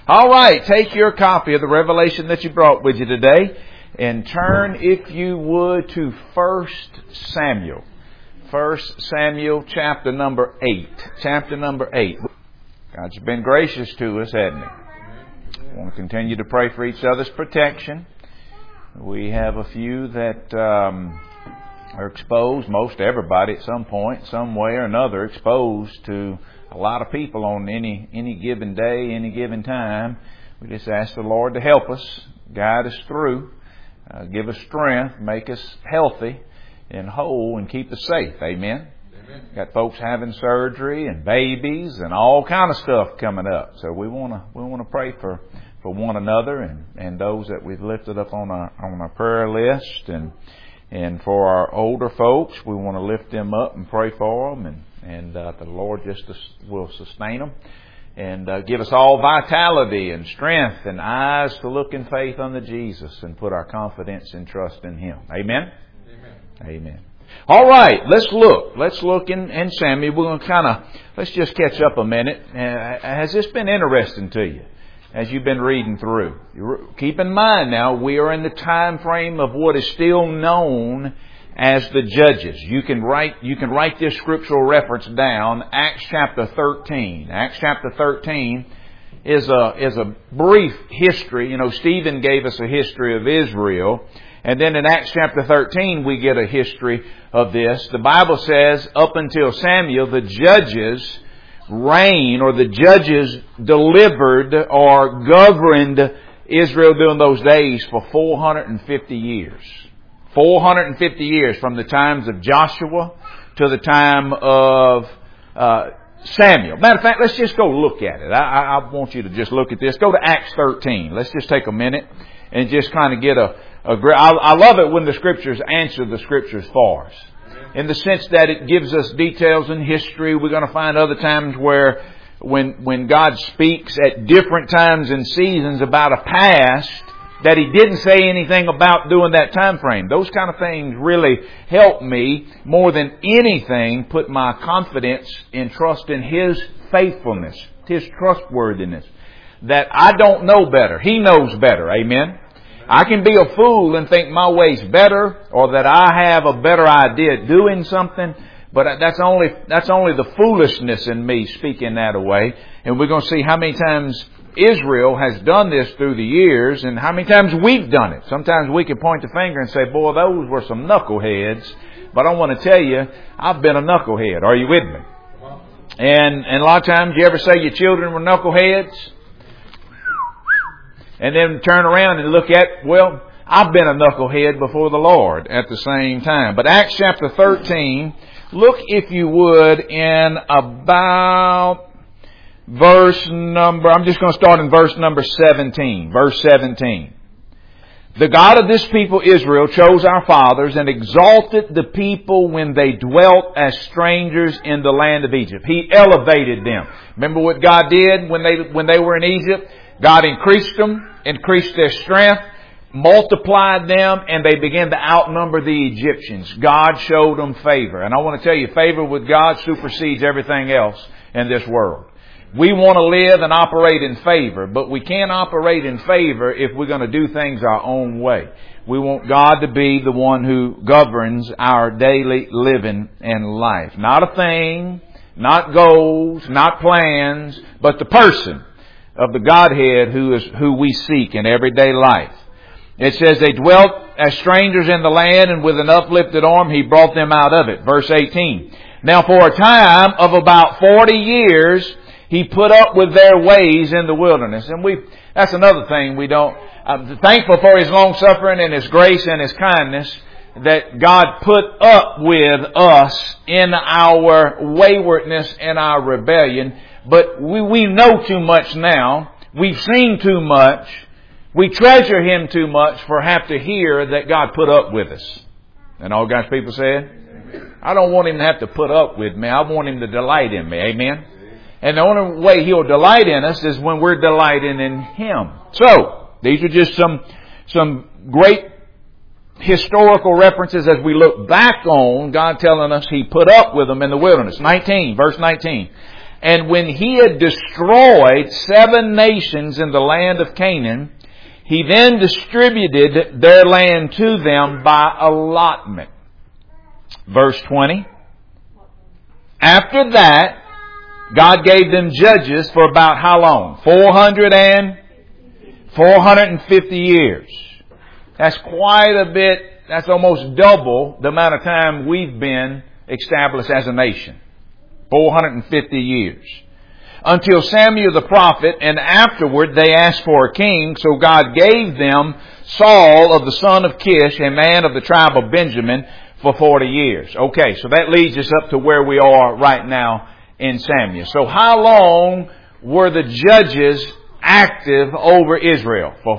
All right, take your copy of the revelation that you brought with you today and turn, if you would, to 1 Samuel. 1 Samuel chapter number 8. Chapter number 8. God's been gracious to us, hasn't He? We want to continue to pray for each other's protection. We have a few that are exposed, most everybody at some point, some way or another, exposed to a lot of people on any given day, any given time. We just ask the Lord to help us, guide us through, give us strength, make us healthy and whole, and keep us safe. Amen. Amen. Got folks having surgery and babies and all kind of stuff coming up. So we want to pray for one another and those that we've lifted up on our prayer list, and for our older folks, we want to lift them up and pray for them, and the Lord just will sustain them and give us all vitality and strength and eyes to look in faith unto Jesus and put our confidence and trust in Him. Amen? Amen. Amen. All right, let's look in Samuel. We're going to let's just catch up a minute. Has this been interesting to you as you've been reading through? Keep in mind now, we are in the time frame of what is still known as the Judges. You can write this scriptural reference down. Acts chapter 13. Acts chapter 13 is a brief history. You know, Stephen gave us a history of Israel. And then in Acts chapter 13 we get a history of this. The Bible says up until Samuel, the judges reigned, or the judges delivered or governed Israel during those days for 450 years. 450 years, from the times of Joshua to the time of Samuel. Matter of fact, let's just go look at it. I want you to just look at this. Go to Acts 13. Let's just take a minute and just kind of get I love it when the Scriptures answer the Scriptures for us, in the sense that it gives us details in history. We're going to find other times where when God speaks at different times and seasons about a past that He didn't say anything about during that time frame. Those kind of things really help me more than anything put my confidence and trust in His faithfulness, His trustworthiness. That I don't know better. He knows better. Amen. I can be a fool and think my way's better, or that I have a better idea at doing something, but that's only the foolishness in me speaking that way. And we're going to see how many times Israel has done this through the years, and how many times we've done it. Sometimes we can point the finger and say, boy, those were some knuckleheads. But I want to tell you, I've been a knucklehead. Are you with me? And a lot of times, you ever say your children were knuckleheads? And then turn around and look at, well, I've been a knucklehead before the Lord at the same time. But Acts chapter 13, look if you would in about I'm just going to start in verse number 17. Verse 17. The God of this people Israel chose our fathers and exalted the people when they dwelt as strangers in the land of Egypt. He elevated them. Remember what God did when they were in Egypt? God increased them, increased their strength, multiplied them, and they began to outnumber the Egyptians. God showed them favor. And I want to tell you, favor with God supersedes everything else in this world. We want to live and operate in favor, but we can't operate in favor if we're going to do things our own way. We want God to be the one who governs our daily living and life. Not a thing, not goals, not plans, but the person of the Godhead who we seek in everyday life. It says they dwelt as strangers in the land, and with an uplifted arm He brought them out of it. Verse 18. Now for a time of about 40 years He put up with their ways in the wilderness. And that's another thing we don't... I'm thankful for His long suffering and His grace and His kindness, that God put up with us in our waywardness and our rebellion. But we know too much now. We've seen too much. We treasure Him too much for have to hear that God put up with us. And all God's people said, I don't want Him to have to put up with me. I want Him to delight in me. Amen. And the only way He'll delight in us is when we're delighting in Him. So, these are just some great historical references as we look back on God telling us He put up with them in the wilderness. Verse 19. And when he had destroyed 7 nations in the land of Canaan, he then distributed their land to them by allotment. Verse 20. After that, God gave them judges for about how long? 450 years. That's quite a bit. That's almost double the amount of time we've been established as a nation. 450 years. Until Samuel the prophet, and afterward they asked for a king, so God gave them Saul of the son of Kish, a man of the tribe of Benjamin, for 40 years. Okay, so that leads us up to where we are right now in Samuel. So how long were the judges active over Israel? For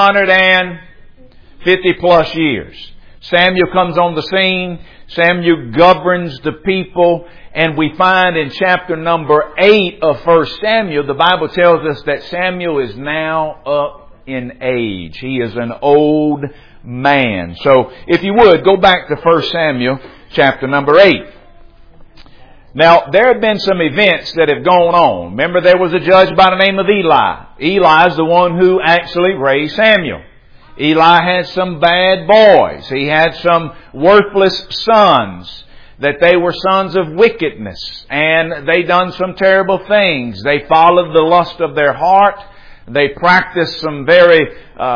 450 plus years. Samuel comes on the scene. Samuel governs the people. And we find in chapter number 8 of 1 Samuel, the Bible tells us that Samuel is now up in age. He is an old man. So if you would, go back to 1 Samuel chapter number 8. Now, there have been some events that have gone on. Remember, there was a judge by the name of Eli. Eli is the one who actually raised Samuel. Eli had some bad boys. He had some worthless sons, that they were sons of wickedness, and they done some terrible things. They followed the lust of their heart. They practiced some very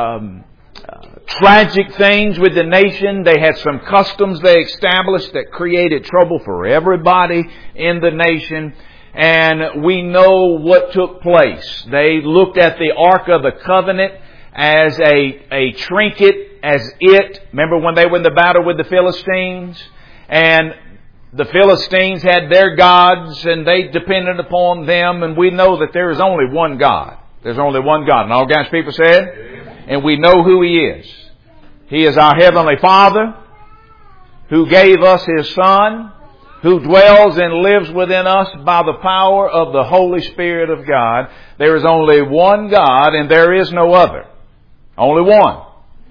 tragic things with the nation. They had some customs they established that created trouble for everybody in the nation. And we know what took place. They looked at the Ark of the Covenant as a trinket, as it. Remember when they were in the battle with the Philistines? And the Philistines had their gods and they depended upon them. And we know that there is only one God. There's only one God. And all God's people said? Amen. And we know who He is. He is our Heavenly Father, who gave us His Son, who dwells and lives within us by the power of the Holy Spirit of God. There is only one God and there is no other. Only one.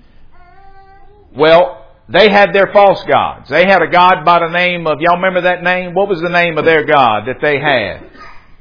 Well, they had their false gods. They had a god by the name of, y'all remember that name? What was the name of their god that they had?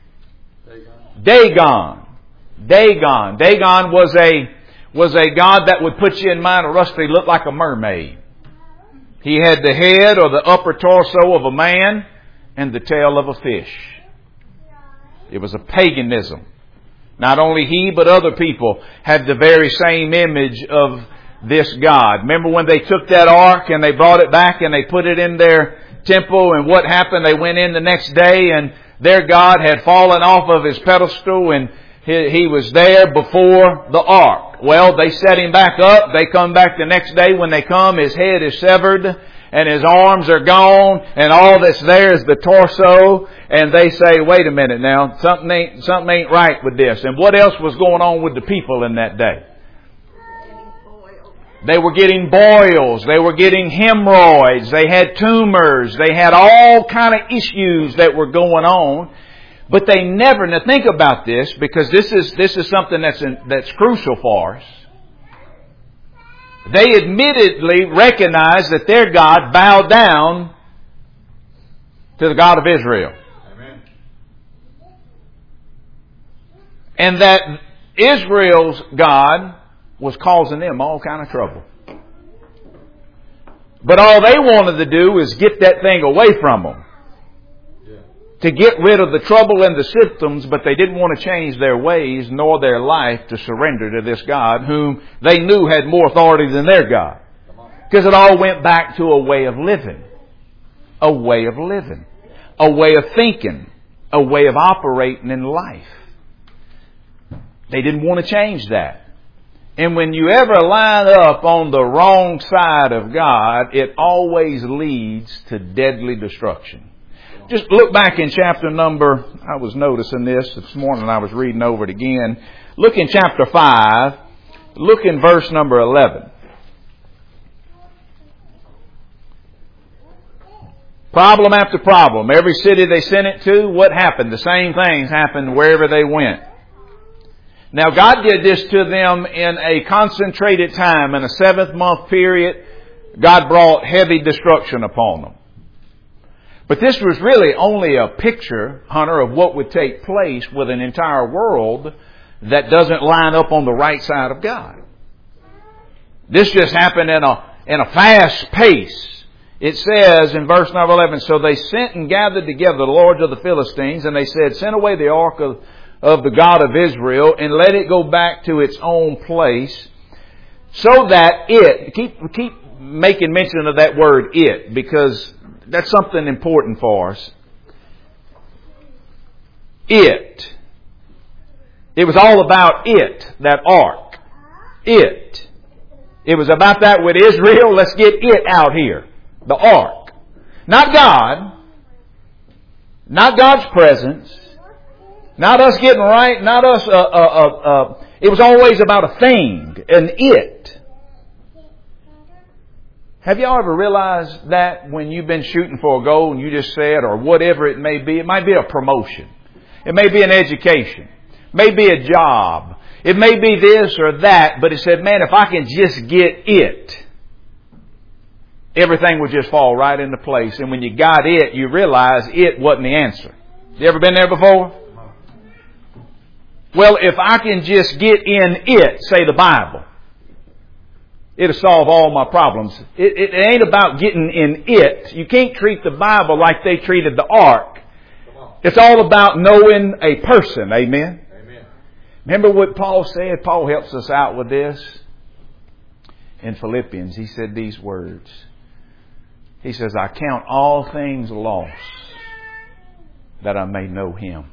Dagon. Dagon. Dagon was a god that would put you in mind of Rusty, looked like a mermaid. He had the head or the upper torso of a man and the tail of a fish. It was a paganism. Not only he, but other people had the very same image of this God. Remember when they took that ark and they brought it back and they put it in their temple, and what happened? They went in the next day and their God had fallen off of his pedestal and he was there before the ark. Well, they set him back up. They come back the next day. When they come, his head is severed and his arms are gone and all that's there is the torso. And they say, wait a minute now, something ain't right with this. And what else was going on with the people in that day? They were getting boils. They were getting hemorrhoids. They had tumors. They had all kind of issues that were going on. But they never, now think about this, because this is something that's crucial for us. They admittedly recognized that their God bowed down to the God of Israel. Amen. And that Israel's God was causing them all kind of trouble. But all they wanted to do was get that thing away from them. To get rid of the trouble and the symptoms, but they didn't want to change their ways nor their life to surrender to this God whom they knew had more authority than their God. Because it all went back to a way of living. A way of living. A way of thinking. A way of operating in life. They didn't want to change that. And when you ever line up on the wrong side of God, it always leads to deadly destruction. Just look back in chapter number, I was noticing this morning, I was reading over it again. Look in chapter 5. Look in verse number 11. Problem after problem. Every city they sent it to, what happened? The same things happened wherever they went. Now God did this to them in a concentrated time. In a 7th month period, God brought heavy destruction upon them. But this was really only a picture, Hunter, of what would take place with an entire world that doesn't line up on the right side of God. This just happened in a fast pace. It says in verse number 11, so they sent and gathered together the lords of the Philistines, and they said, send away the ark of the God of Israel, and let it go back to its own place, so that it, keep making mention of that word it, because that's something important for us. It was all about it, that ark. It was about that with Israel. Let's get it out here. The ark. Not God. Not God's presence. Not us getting right. Not us. It was always about a thing. An it. Have y'all ever realized that when you've been shooting for a goal and you just said, or whatever it may be, it might be a promotion. It may be an education. It may be a job. It may be this or that, but it said, man, if I can just get it, everything would just fall right into place. And when you got it, you realize it wasn't the answer. You ever been there before? Well, if I can just get in it, say the Bible, it'll solve all my problems. It ain't about getting in it. You can't treat the Bible like they treated the ark. It's all about knowing a person. Amen? Remember what Paul said? Paul helps us out with this in Philippians. He said these words. He says, I count all things lost that I may know Him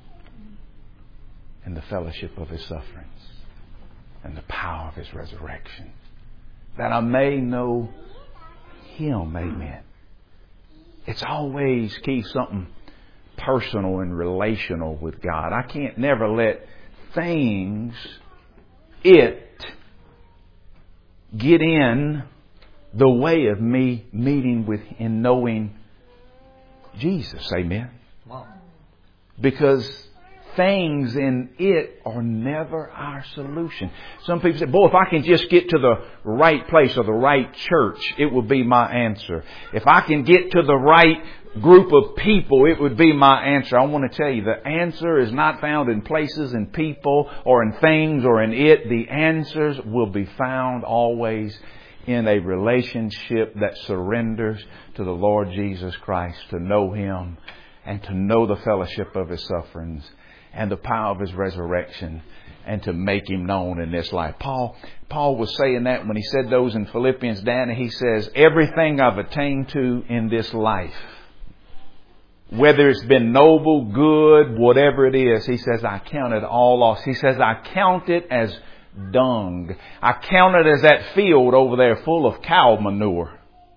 and the fellowship of His sufferings and the power of His resurrection. That I may know Him. Amen. It's always keep something personal and relational with God. I can't never let things, it, get in the way of me meeting with and knowing Jesus. Amen. Because things in it are never our solution. Some people say, boy, if I can just get to the right place or the right church, it will be my answer. If I can get to the right group of people, it would be my answer. I want to tell you, the answer is not found in places and people or in things or in it. The answers will be found always in a relationship that surrenders to the Lord Jesus Christ, to know Him and to know the fellowship of His sufferings and the power of His resurrection, and to make Him known in this life. Paul was saying that when he said those in Philippians, Dan, he says, everything I've attained to in this life, whether it's been noble, good, whatever it is, he says, I count it all loss. He says, I count it as dung. I count it as that field over there full of cow manure.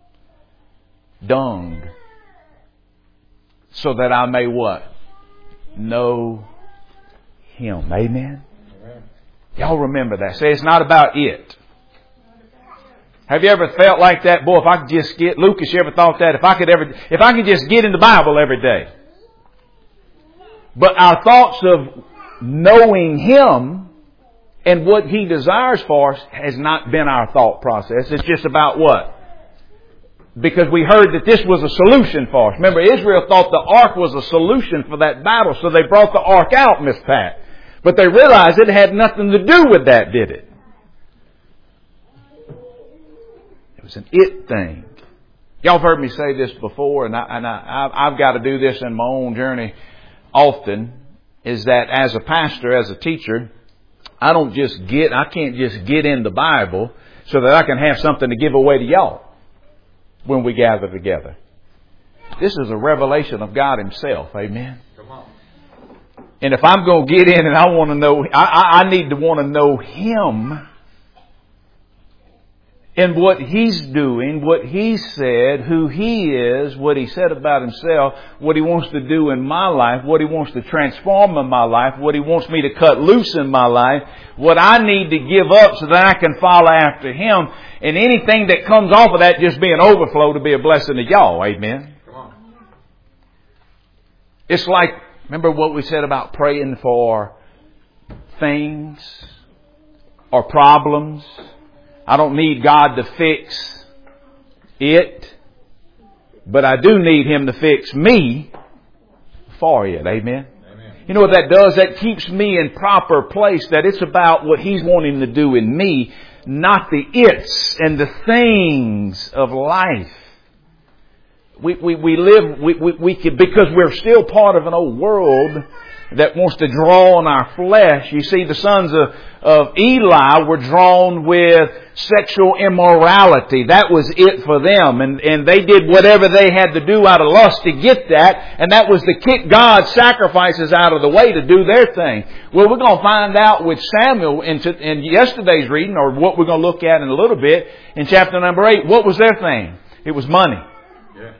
Dung. So that I may what? Know Him. Amen? Y'all remember that. Say it's not about it. Have you ever felt like that? Boy, if I could just get, Lucas, you ever thought that? If I could just get in the Bible every day. But our thoughts of knowing Him and what He desires for us has not been our thought process. It's just about what? Because we heard that this was a solution for us. Remember, Israel thought the ark was a solution for that battle, so they brought the ark out, Miss Pat. But they realized it had nothing to do with that, did it? It was an it thing. Y'all have heard me say this before, and I've got to do this in my own journey often, is that as a pastor, as a teacher, I can't just get in the Bible so that I can have something to give away to y'all when we gather together. This is a revelation of God Himself. Amen. Come on. And if I'm going to get in and I want to know, I need to want to know Him and what He's doing, what He said, who He is, what He said about Himself, what He wants to do in my life, what He wants to transform in my life, what He wants me to cut loose in my life, what I need to give up so that I can follow after Him, and anything that comes off of that just be an overflow to be a blessing to y'all. Amen. Come on. It's like, remember what we said about praying for things or problems? I don't need God to fix it. But I do need Him to fix me for it. Amen? You know what that does? That keeps me in proper place. That it's about what He's wanting to do in me, not the it's and the things of life. We live, because we're still part of an old world that wants to draw on our flesh. You see, the sons of Eli were drawn with sexual immorality. That was it for them. And they did whatever they had to do out of lust to get that. And that was to kick God's sacrifices out of the way to do their thing. Well, we're going to find out with Samuel in yesterday's reading, or what we're going to look at in a little bit, in chapter number 8. What was their thing? It was money. Yeah.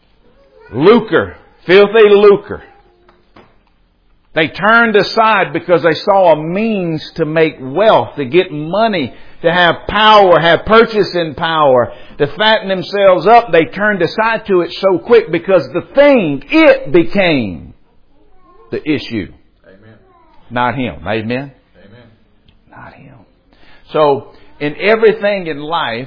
Lucre. Filthy lucre. They turned aside because they saw a means to make wealth, to get money, to have power, have purchasing power, to fatten themselves up. They turned aside to it so quick because it became the issue. Amen. Not Him. Amen? Amen. Not Him. So, in everything in life,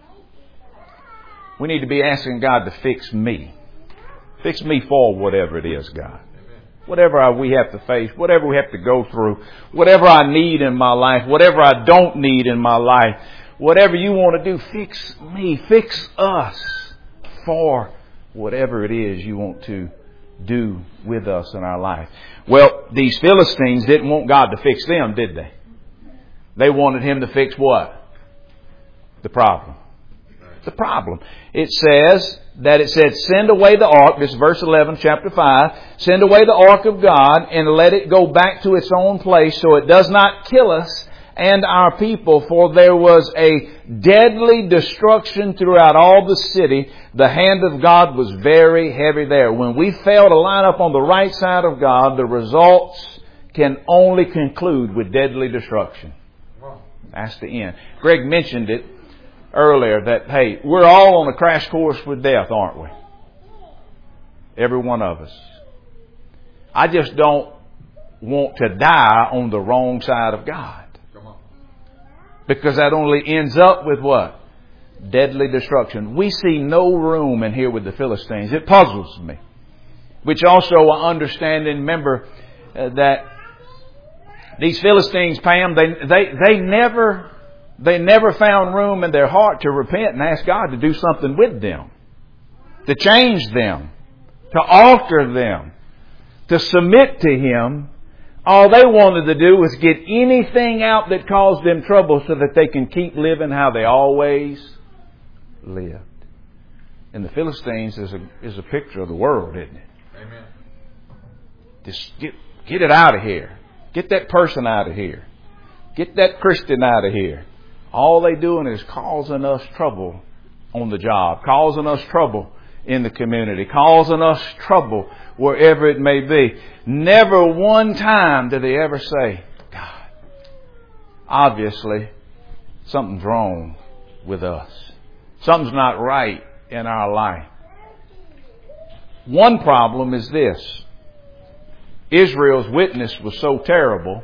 we need to be asking God to fix me. Fix me for whatever it is, God. Whatever we have to face, whatever we have to go through, whatever I need in my life, whatever I don't need in my life, whatever you want to do, fix me, fix us for whatever it is you want to do with us in our life. Well, these Philistines didn't want God to fix them, did they? They wanted Him to fix what? The problem. The problem. It said, send away the ark. This is verse 11, chapter 5. Send away the ark of God and let it go back to its own place so it does not kill us and our people. For there was a deadly destruction throughout all the city. The hand of God was very heavy there. When we fail to line up on the right side of God, the results can only conclude with deadly destruction. That's the end. Greg mentioned it earlier that, hey, we're all on a crash course with death, aren't we? Every one of us. I just don't want to die on the wrong side of God. Because that only ends up with what? Deadly destruction. We see no room in here with the Philistines. It puzzles me. Which also I understand and remember that these Philistines, Pam, they never found room in their heart to repent and ask God to do something with them. To change them. To alter them. To submit to Him. All they wanted to do was get anything out that caused them trouble so that they can keep living how they always lived. And the Philistines is a picture of the world, isn't it? Amen. Just get it out of here. Get that person out of here. Get that Christian out of here. All they doing is causing us trouble on the job, causing us trouble in the community, causing us trouble wherever it may be. Never one time did they ever say, God, obviously something's wrong with us. Something's not right in our life. One problem is this. Israel's witness was so terrible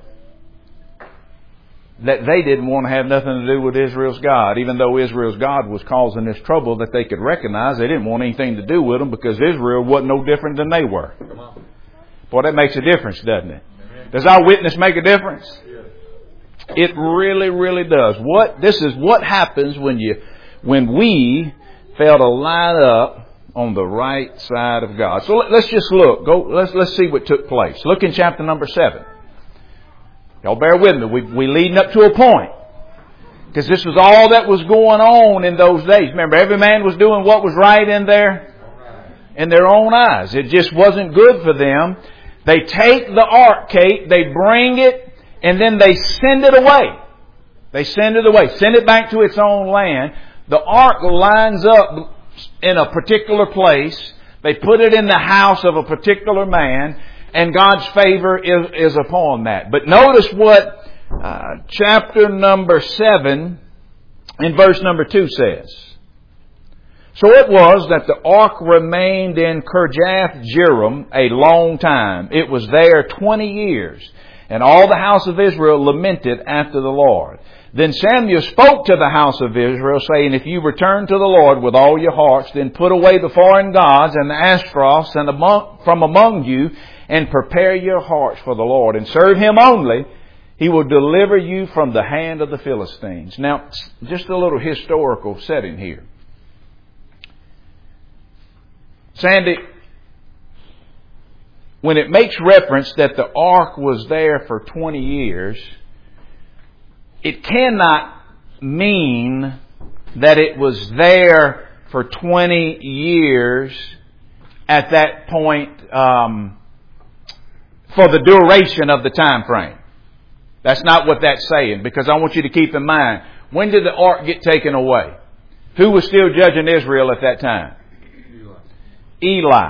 that they didn't want to have nothing to do with Israel's God. Even though Israel's God was causing this trouble that they could recognize, they didn't want anything to do with them because Israel wasn't no different than they were. Boy, that makes a difference, doesn't it? Does our witness make a difference? It really, really does. This is what happens when we fail to line up on the right side of God. So let's just look. Let's see what took place. Look in chapter number 7. Y'all bear with me. We leading up to a point. Because this was all that was going on in those days. Remember, every man was doing what was right in their own eyes. It just wasn't good for them. They take the ark, Kate, they bring it, and then they send it away. They send it away. Send it back to its own land. The ark lines up in a particular place. They put it in the house of a particular man. And God's favor is upon that. But notice what chapter number 7 in verse number 2 says. So it was that the ark remained in Kirjath Jearim a long time. It was there 20 years. And all the house of Israel lamented after the Lord. Then Samuel spoke to the house of Israel, saying, If you return to the Lord with all your hearts, then put away the foreign gods and the Ashtaroths from among you, and prepare your hearts for the Lord, and serve Him only. He will deliver you from the hand of the Philistines. Now, just a little historical setting here. Sandy, when it makes reference that the ark was there for 20 years, it cannot mean that it was there for 20 years at that point for the duration of the time frame. That's not what that's saying, because I want you to keep in mind, when did the ark get taken away? Who was still judging Israel at that time? Eli.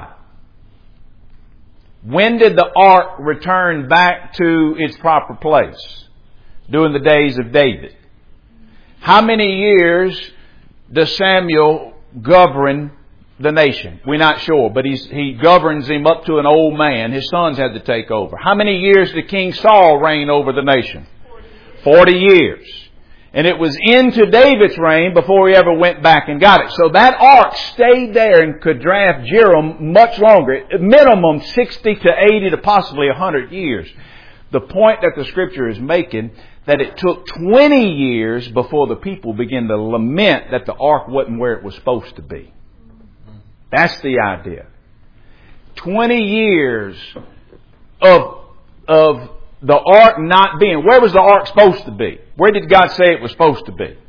When did the ark return back to its proper place? During the days of David. How many years does Samuel govern the nation? We're not sure, but he governs him up to an old man. His sons had to take over. How many years did King Saul reign over the nation? 40 years. And it was into David's reign before he ever went back and got it. So that ark stayed there and could draft Jehoram much longer. Minimum 60 to 80 to possibly 100 years. The point that the Scripture is making, that it took 20 years before the people began to lament that the ark wasn't where it was supposed to be. That's the idea. 20 years of the ark not being. Where was the ark supposed to be? Where did God say it was supposed to be?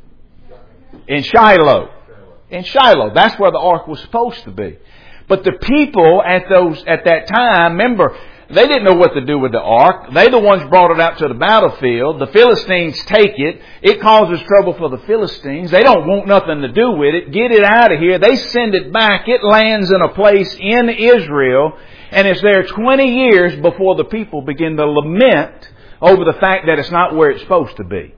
In Shiloh. In Shiloh. That's where the ark was supposed to be. But the people at that time, remember, they didn't know what to do with the ark. They the ones brought it out to the battlefield. The Philistines take it. It causes trouble for the Philistines. They don't want nothing to do with it. Get it out of here. They send it back. It lands in a place in Israel. And it's there 20 years before the people begin to lament over the fact that it's not where it's supposed to be.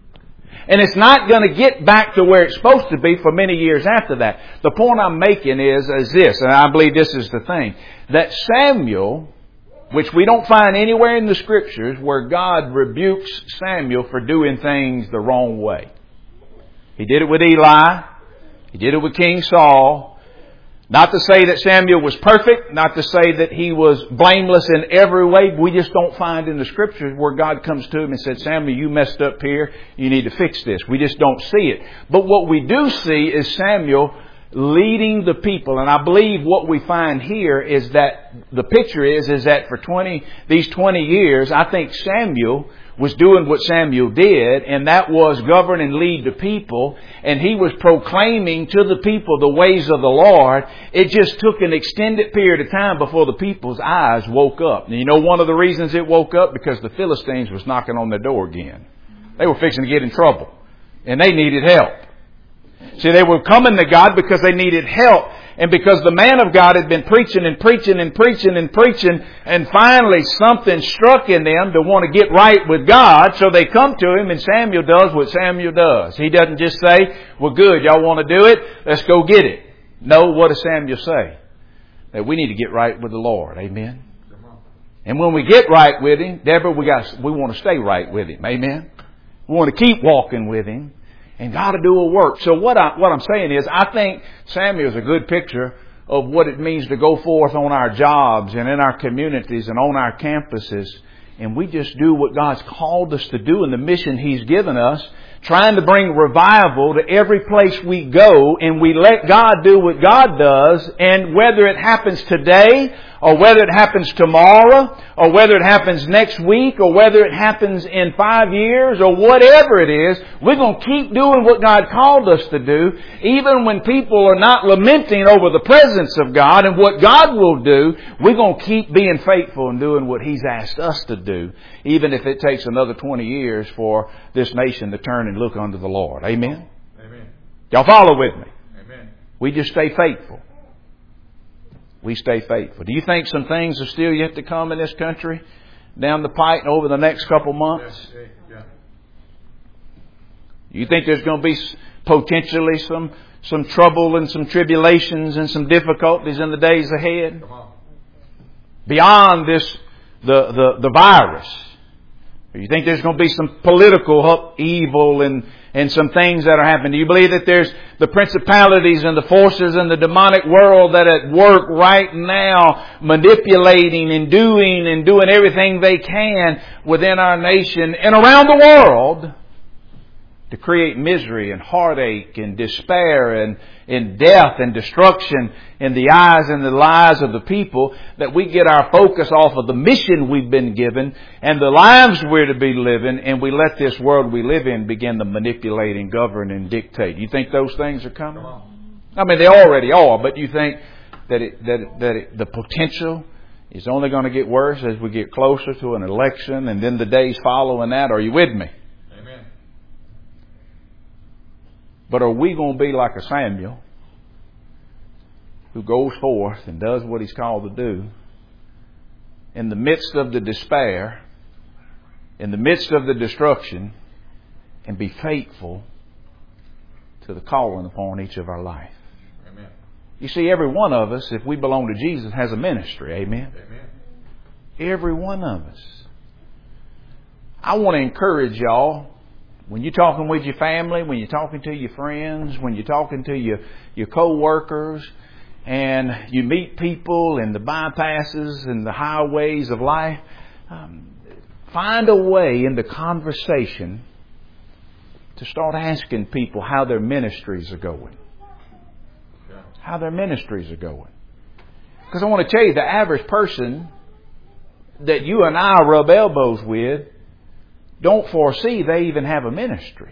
And it's not going to get back to where it's supposed to be for many years after that. The point I'm making is this, and I believe this is the thing, that Samuel, which we don't find anywhere in the Scriptures where God rebukes Samuel for doing things the wrong way. He did it with Eli. He did it with King Saul. Not to say that Samuel was perfect, not to say that he was blameless in every way. We just don't find in the Scriptures where God comes to him and said, Samuel, you messed up here. You need to fix this. We just don't see it. But what we do see is Samuel leading the people. And I believe what we find here is that the picture is that for these 20 years, I think Samuel was doing what Samuel did, and that was govern and lead the people. And he was proclaiming to the people the ways of the Lord. It just took an extended period of time before the people's eyes woke up. And you know one of the reasons it woke up? Because the Philistines was knocking on their door again. They were fixing to get in trouble. And they needed help. See, they were coming to God because they needed help. And because the man of God had been preaching and preaching and preaching and preaching, and finally something struck in them to want to get right with God, so they come to him, and Samuel does what Samuel does. He doesn't just say, well, good, y'all want to do it? Let's go get it. No, what does Samuel say? That we need to get right with the Lord. Amen. And when we get right with Him, Deborah, we want to stay right with Him. Amen. We want to keep walking with Him. And God to do a work. So what I'm saying is, I think Samuel is a good picture of what it means to go forth on our jobs and in our communities and on our campuses. And we just do what God's called us to do in the mission He's given us, trying to bring revival to every place we go, and we let God do what God does. And whether it happens today, or whether it happens tomorrow, or whether it happens next week, or whether it happens in 5 years, or whatever it is, we're going to keep doing what God called us to do, even when people are not lamenting over the presence of God and what God will do. We're going to keep being faithful and doing what He's asked us to do, even if it takes another 20 years for this nation to turn and look unto the Lord. Amen? Amen. Y'all follow with me? Amen. We just stay faithful. We stay faithful. Do you think some things are still yet to come in this country down the pipe and over the next couple months? Yeah. You think there's going to be potentially some trouble and some tribulations and some difficulties in the days ahead? Come on. Beyond this, the virus. Or you think there's going to be some political evil and some things that are happening? Do you believe that there's the principalities and the forces in the demonic world that are at work right now manipulating and doing everything they can within our nation and around the world to create misery and heartache and despair and death and destruction in the eyes and the lives of the people, that we get our focus off of the mission we've been given and the lives we're to be living, and we let this world we live in begin to manipulate and govern and dictate. You think those things are coming? I mean, they already are, but you think that the potential is only going to get worse as we get closer to an election and then the days following that? Are you with me? But are we going to be like a Samuel who goes forth and does what he's called to do in the midst of the despair, in the midst of the destruction, and be faithful to the calling upon each of our life? Amen. You see, every one of us, if we belong to Jesus, has a ministry. Amen. Amen. Every one of us. I want to encourage y'all, when you're talking with your family, when you're talking to your friends, when you're talking to your co-workers, and you meet people in the bypasses and the highways of life, find a way in the conversation to start asking people how their ministries are going. How their ministries are going. Because I want to tell you, the average person that you and I rub elbows with don't foresee they even have a ministry.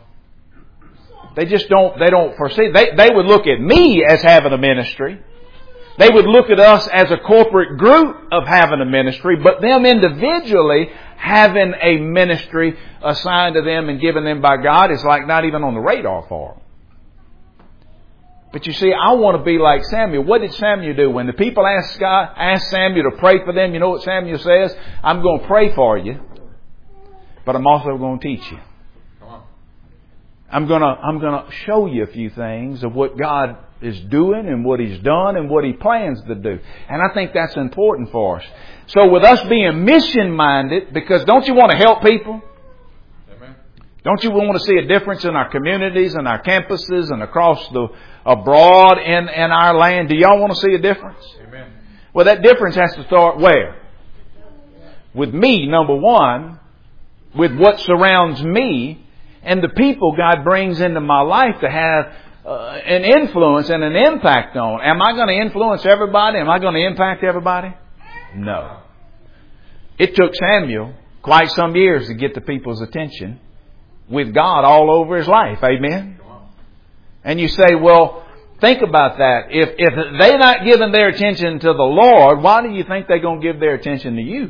They don't foresee. They would look at me as having a ministry. They would look at us as a corporate group of having a ministry, but them individually having a ministry assigned to them and given them by God is like not even on the radar for them. But you see, I want to be like Samuel. What did Samuel do? When the people asked Samuel to pray for them, you know what Samuel says? I'm going to pray for you, but I'm also going to teach you. I'm going to show you a few things of what God is doing and what He's done and what He plans to do. And I think that's important for us. So with us being mission-minded, because don't you want to help people? Amen. Don't you want to see a difference in our communities and our campuses and abroad in our land? Do y'all want to see a difference? Amen. Well, that difference has to start where? With me, number one. With what surrounds me and the people God brings into my life to have an influence and an impact on. Am I going to influence everybody? Am I going to impact everybody? No. It took Samuel quite some years to get the people's attention with God all over his life. Amen? And you say, well, think about that. If they're not giving their attention to the Lord, why do you think they're going to give their attention to you?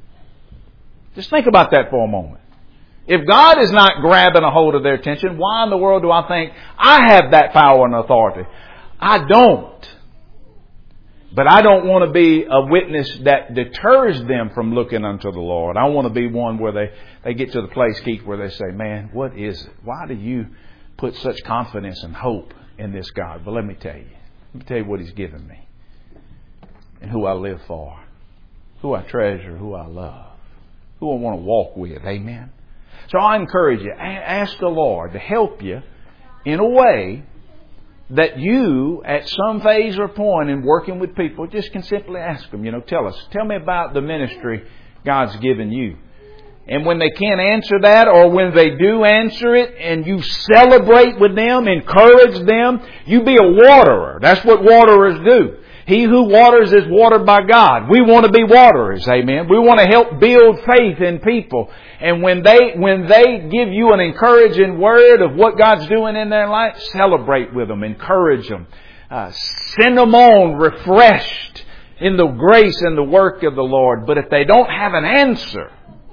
Just think about that for a moment. If God is not grabbing a hold of their attention, why in the world do I think I have that power and authority? I don't. But I don't want to be a witness that deters them from looking unto the Lord. I want to be one where they get to the place, Keith, where they say, man, what is it? Why do you put such confidence and hope in this God? But let me tell you. Let me tell you what He's given me. And who I live for. Who I treasure. Who I love. Who I want to walk with. Amen. So I encourage you, ask the Lord to help you in a way that you, at some phase or point in working with people, just can simply ask them, tell me about the ministry God's given you. And when they can't answer that, or when they do answer it, and you celebrate with them, encourage them, you be a waterer. That's what waterers do. He who waters is watered by God. We want to be waterers, amen. We want to help build faith in people. And when they give you an encouraging word of what God's doing in their life, celebrate with them, encourage them. Send them on refreshed in the grace and the work of the Lord. But if they don't have an answer,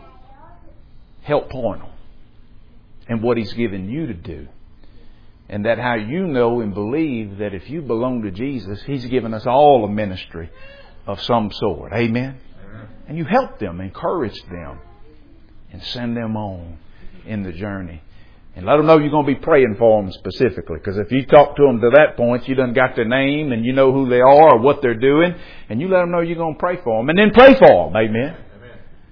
help point them in what He's given you to do. And that how you know and believe that if you belong to Jesus, He's given us all a ministry of some sort. Amen? Amen. And you help them, encourage them, and send them on in the journey. And let them know you're going to be praying for them specifically. Because if you talk to them to that point, you done got their name and you know who they are or what they're doing. And you let them know you're going to pray for them. And then pray for them. Amen? Amen.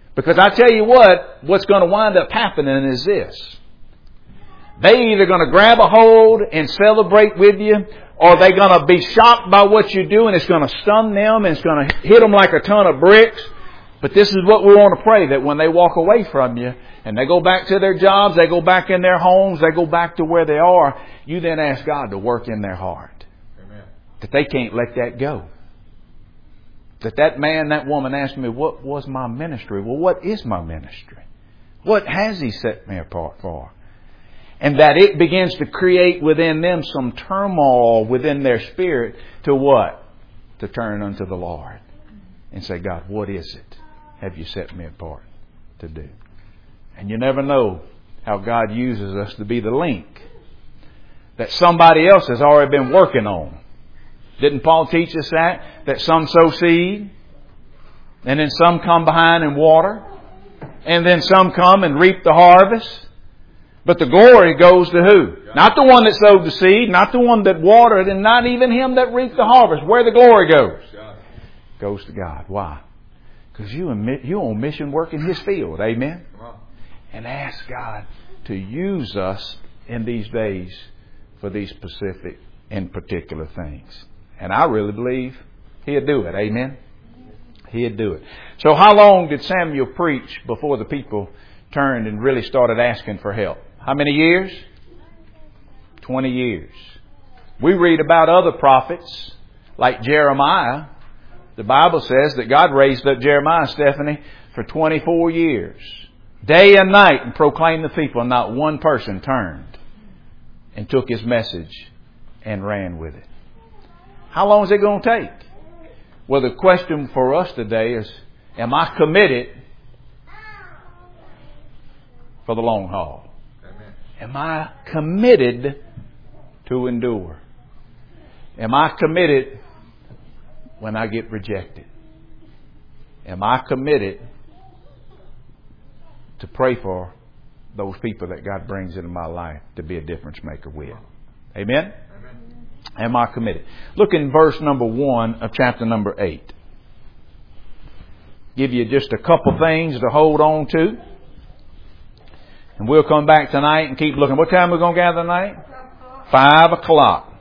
Because I tell you what's going to wind up happening is this. They either going to grab a hold and celebrate with you, or they're going to be shocked by what you do and it's going to stun them and it's going to hit them like a ton of bricks. But this is what we want to pray, that when they walk away from you and they go back to their jobs, they go back in their homes, they go back to where they are, you then ask God to work in their heart. Amen. That they can't let that go. That man, that woman asked me, what was my ministry? Well, what is my ministry? What has He set me apart for? And that it begins to create within them some turmoil within their spirit to what? To turn unto the Lord and say, God, what is it have you set me apart to do? And you never know how God uses us to be the link that somebody else has already been working on. Didn't Paul teach us that? That some sow seed, and then some come behind and water, and then some come and reap the harvest. But the glory goes to who? Not the one that sowed the seed, not the one that watered, and not even him that reaped the harvest. Where the glory goes? Goes to God. Why? Because you on mission work in His field. Amen? And ask God to use us in these days for these specific and particular things. And I really believe He'll do it. Amen? He'll do it. So how long did Samuel preach before the people turned and really started asking for help? How many years? 20 years. We read about other prophets like Jeremiah. The Bible says that God raised up Jeremiah, Stephanie, for 24 years. Day and night, and proclaimed the people. And not one person turned and took his message and ran with it. How long is it going to take? Well, the question for us today is, am I committed for the long haul? Amen. Am I committed to endure? Am I committed when I get rejected? Am I committed to pray for those people that God brings into my life to be a difference maker with? Amen? Am I committed? Look in verse number 1 of chapter number 8. Give you just a couple things to hold on to. And we'll come back tonight and keep looking. What time are we going to gather tonight? 5 o'clock.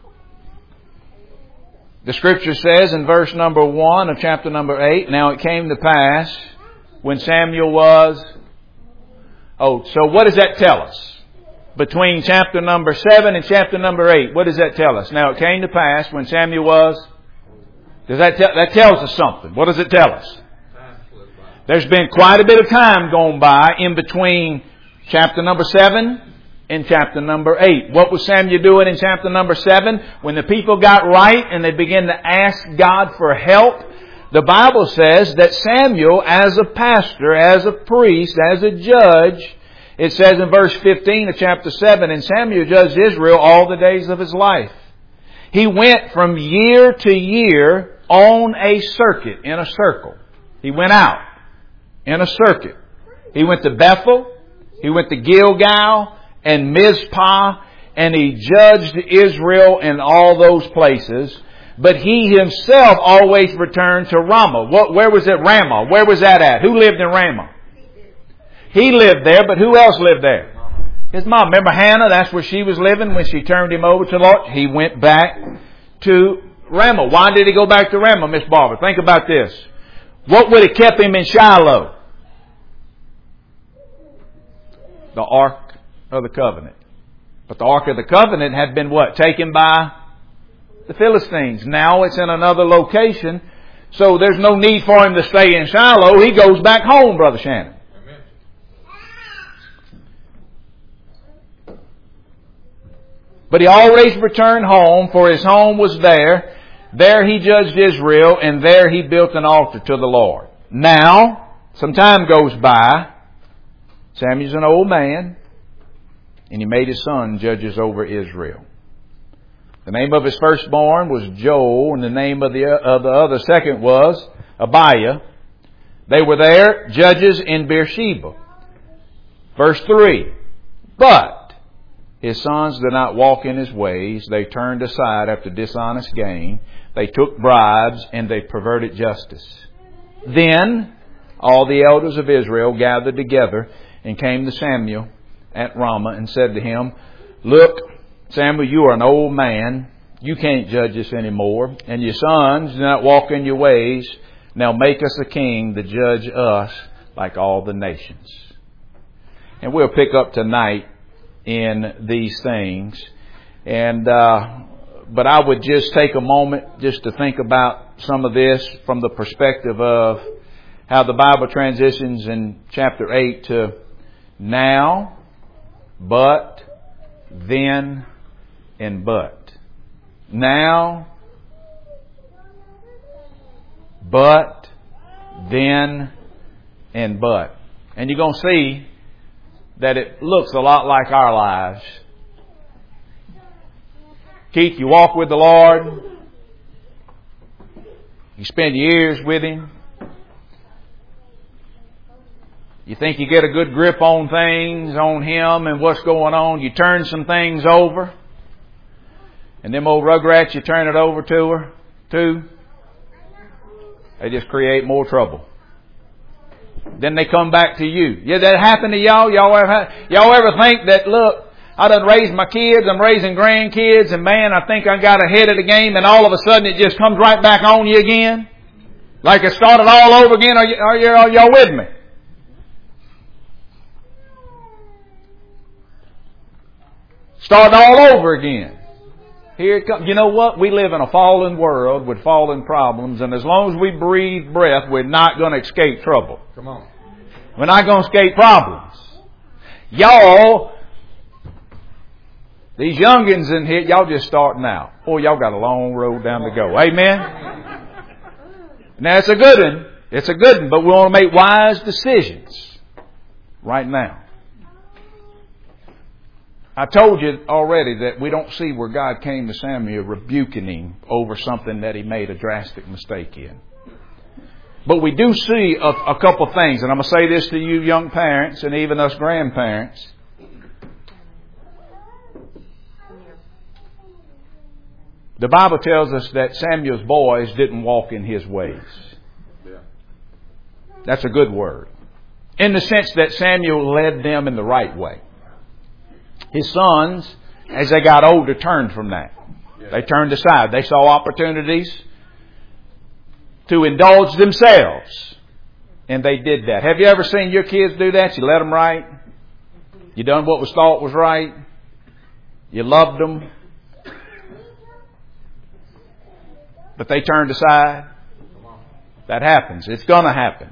The scripture says in verse number 1 of chapter number 8, now it came to pass when Samuel was... so what does that tell us? Between chapter number 7 and chapter number 8. What does that tell us? Now it came to pass when Samuel was... that tells us something. What does it tell us? There's been quite a bit of time gone by in between chapter number 7 and chapter number 8. What was Samuel doing in chapter number 7? When the people got right and they began to ask God for help, the Bible says that Samuel, as a pastor, as a priest, as a judge... It says in verse 15 of chapter 7, and Samuel judged Israel all the days of his life. He went from year to year on a circuit, in a circle. He went out in a circuit. He went to Bethel, he went to Gilgal and Mizpah, and he judged Israel in all those places. But he himself always returned to Ramah. Where was it? Ramah. Where was that at? Who lived in Ramah? He lived there, but who else lived there? His mom. Remember Hannah? That's where she was living when she turned him over to the Lord. He went back to Ramah. Why did he go back to Ramah, Miss Barbara? Think about this. What would have kept him in Shiloh? The Ark of the Covenant. But the Ark of the Covenant had been what? Taken by the Philistines. Now it's in another location. So there's no need for him to stay in Shiloh. He goes back home, Brother Shannon. But he always returned home, for his home was there. There he judged Israel, and there he built an altar to the Lord. Now, some time goes by. Samuel's an old man, and he made his son judges over Israel. The name of his firstborn was Joel, and the name of the other second was Abiah. They were there, judges in Beersheba. Verse 3. But his sons did not walk in his ways. They turned aside after dishonest gain. They took bribes and they perverted justice. Then all the elders of Israel gathered together and came to Samuel at Ramah and said to him, "Look, Samuel, you are an old man. You can't judge us anymore. And your sons do not walk in your ways. Now make us a king to judge us like all the nations." And we'll pick up tonight in these things. But I would just take a moment just to think about some of this from the perspective of how the Bible transitions in chapter 8 to now, but, then, and but. Now, but, then, and but. And you're going to see that it looks a lot like our lives. Keith, you walk with the Lord. You spend years with Him. You think you get a good grip on things, on Him and what's going on. You turn some things over. And them old rugrats you turn it over to her, too, they just create more trouble. Then they come back to you. Yeah, that happened to y'all? Y'all ever think that, look, I done raised my kids, I'm raising grandkids, and man, I think I got ahead of the game, and all of a sudden it just comes right back on you again? Like it started all over again? Are y'all with me? Start all over again. Here it comes. You know what? We live in a fallen world with fallen problems, and as long as we breathe breath, we're not going to escape trouble. Come on. We're not going to escape problems. Y'all, these youngins in here, y'all just starting out. Boy, y'all got a long road down to go. Amen? Now, it's a good one. It's a good one, but we want to make wise decisions right now. I told you already that we don't see where God came to Samuel rebuking him over something that he made a drastic mistake in. But we do see a couple things, and I'm going to say this to you young parents and even us grandparents. The Bible tells us that Samuel's boys didn't walk in his ways. That's a good word. In the sense that Samuel led them in the right way. His sons, as they got older, turned from that. They turned aside. They saw opportunities to indulge themselves. And they did that. Have you ever seen your kids do that? You let them right. You done what was thought was right. You loved them. But they turned aside. That happens. It's going to happen.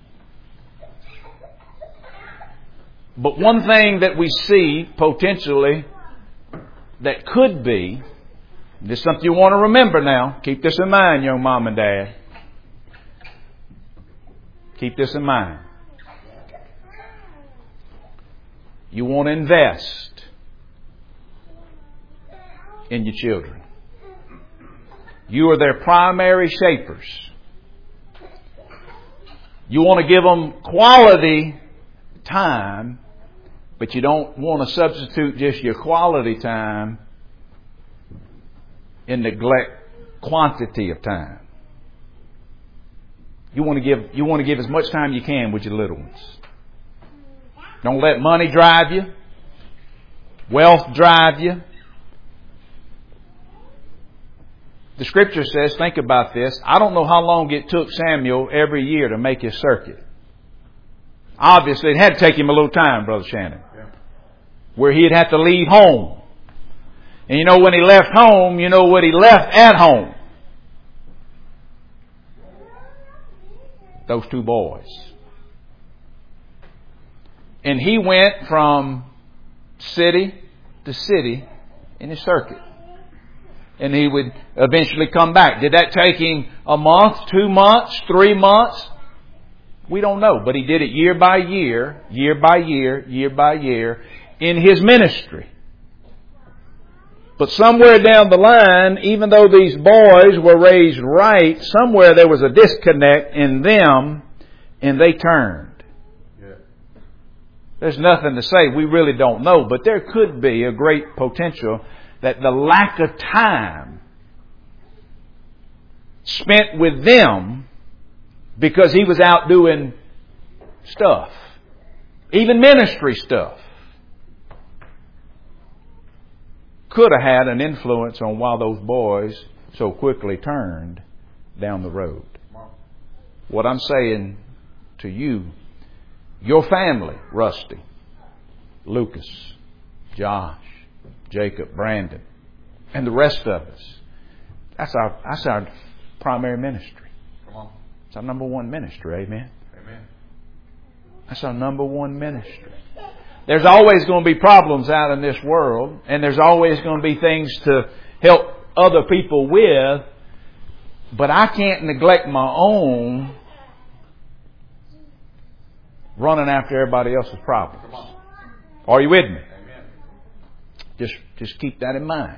But one thing that we see potentially that could be, this is something you want to remember now. Keep this in mind, young mom and dad. Keep this in mind. You want to invest in your children. You are their primary shapers. You want to give them quality time, but you don't want to substitute just your quality time and neglect quantity of time. You want to give as much time you can with your little ones. Don't let money drive you, wealth drive you. The Scripture says, think about this. I don't know how long it took Samuel every year to make his circuit. Obviously, it had to take him a little time, Brother Shannon, where he'd have to leave home. And you know, when he left home, you know what he left at home? Those two boys. And he went from city to city in his circuit. And he would eventually come back. Did that take him a month, 2 months, 3 months? We don't know. But he did it year by year, year by year, year by year in his ministry. But somewhere down the line, even though these boys were raised right, somewhere there was a disconnect in them and they turned. Yeah. There's nothing to say. We really don't know. But there could be a great potential that the lack of time spent with them, because he was out doing stuff, even ministry stuff, could have had an influence on why those boys so quickly turned down the road. What I'm saying to you, your family, Rusty, Lucas, Josh, Jacob, Brandon, and the rest of us, that's our primary ministry. Come on. It's our number one ministry, amen? Amen. That's our number one ministry. There's always going to be problems out in this world, and there's always going to be things to help other people with, but I can't neglect my own running after everybody else's problems. Are you with me? Amen. Just keep that in mind.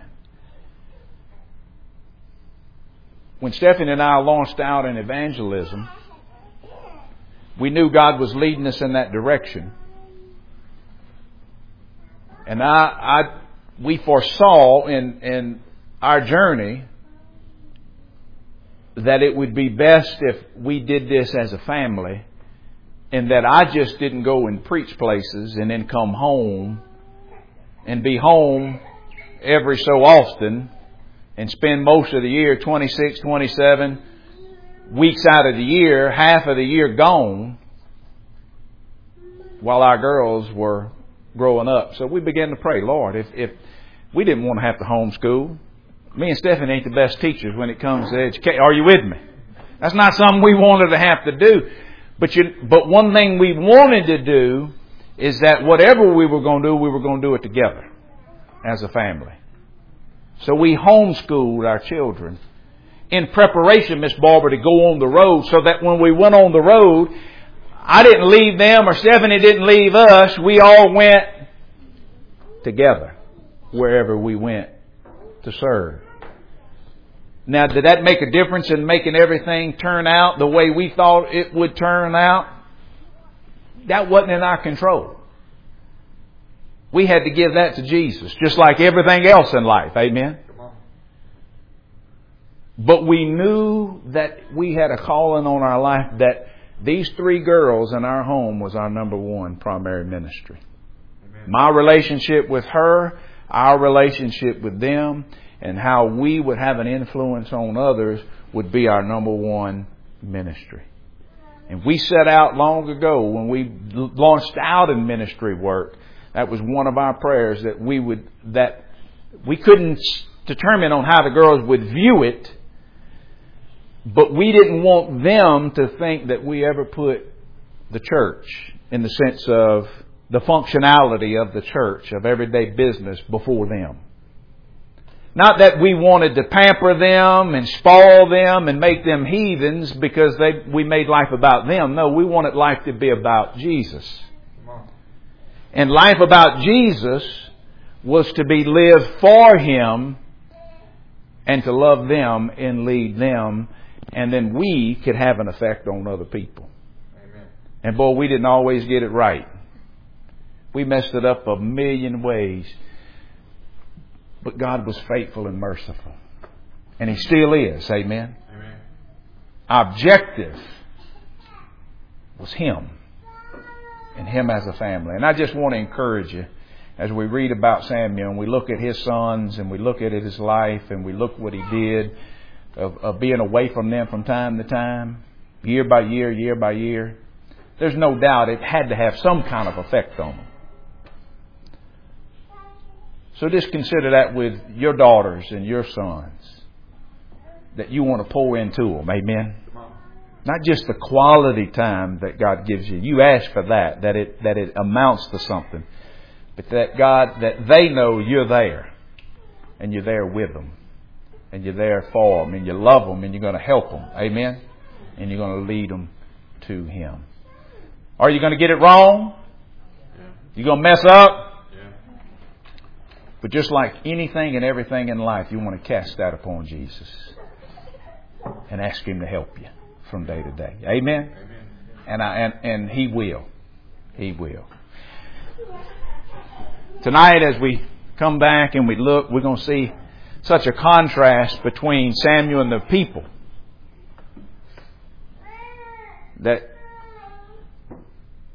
When Stephanie and I launched out in evangelism, we knew God was leading us in that direction. And we foresaw in our journey that it would be best if we did this as a family, and that I just didn't go and preach places and then come home and be home every so often and spend most of the year, 26, 27 weeks out of the year, half of the year gone, while our girls were growing up. So we began to pray, Lord, if we didn't want to have to homeschool. Me and Stephanie ain't the best teachers when it comes to education. Are you with me? That's not something we wanted to have to do. But one thing we wanted to do is that whatever we were going to do, we were going to do it together as a family. So we homeschooled our children in preparation, Miss Barber, to go on the road, so that when we went on the road, I didn't leave them or Stephanie didn't leave us. We all went together wherever we went to serve. Now, did that make a difference in making everything turn out the way we thought it would turn out? That wasn't in our control. We had to give that to Jesus, just like everything else in life. Amen? But we knew that we had a calling on our life, that these three girls in our home was our number one primary ministry. Amen. My relationship with her, our relationship with them, and how we would have an influence on others would be our number one ministry. And we set out long ago when we launched out in ministry work. That was one of our prayers, that we couldn't determine on how the girls would view it, but we didn't want them to think that we ever put the church, in the sense of the functionality of the church, of everyday business, before them. Not that we wanted to pamper them and spoil them and make them heathens because we made life about them. No, we wanted life to be about Jesus. And life about Jesus was to be lived for Him and to love them and lead them. And then we could have an effect on other people. Amen. And boy, we didn't always get it right. We messed it up a million ways. But God was faithful and merciful. And He still is. Amen. Amen. Our objective was Him. And Him as a family. And I just want to encourage you, as we read about Samuel and we look at his sons and we look at his life and we look what he did of being away from them from time to time, year by year, year by year, there's no doubt it had to have some kind of effect on them. So just consider that with your daughters and your sons, that you want to pour into them. Amen. Not just the quality time that God gives you. You ask for that it amounts to something. But that they know you're there. And you're there with them. And you're there for them. And you love them. And you're going to help them. Amen. And you're going to lead them to Him. Are you going to get it wrong? You're going to mess up? But just like anything and everything in life, you want to cast that upon Jesus. And ask Him to help you from day to day. Amen? And He will. He will. Tonight, as we come back and we look, we're going to see such a contrast between Samuel and the people, that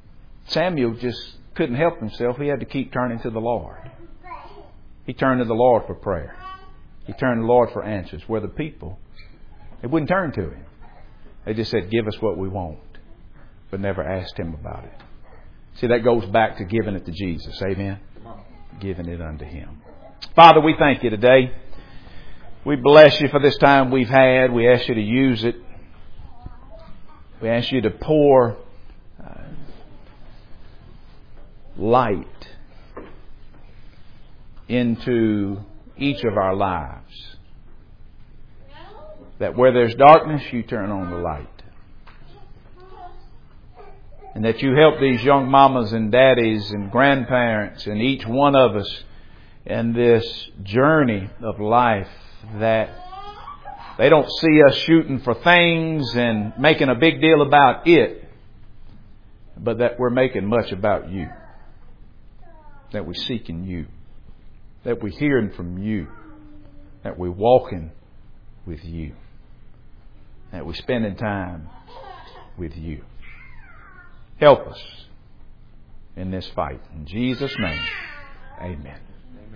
Samuel just couldn't help himself. He had to keep turning to the Lord. He turned to the Lord for prayer. He turned to the Lord for answers. Where the people, they wouldn't turn to Him. They just said, give us what we want, but never asked Him about it. See, that goes back to giving it to Jesus. Amen? Giving it unto Him. Father, we thank You today. We bless You for this time we've had. We ask You to use it. We ask You to pour light into each of our lives. That where there's darkness, You turn on the light. And that You help these young mamas and daddies and grandparents and each one of us in this journey of life, that they don't see us shooting for things and making a big deal about it, but that we're making much about You. That we're seeking You. That we're hearing from You. That we're walking with You. That we're spending time with You. Help us in this fight. In Jesus' name, amen.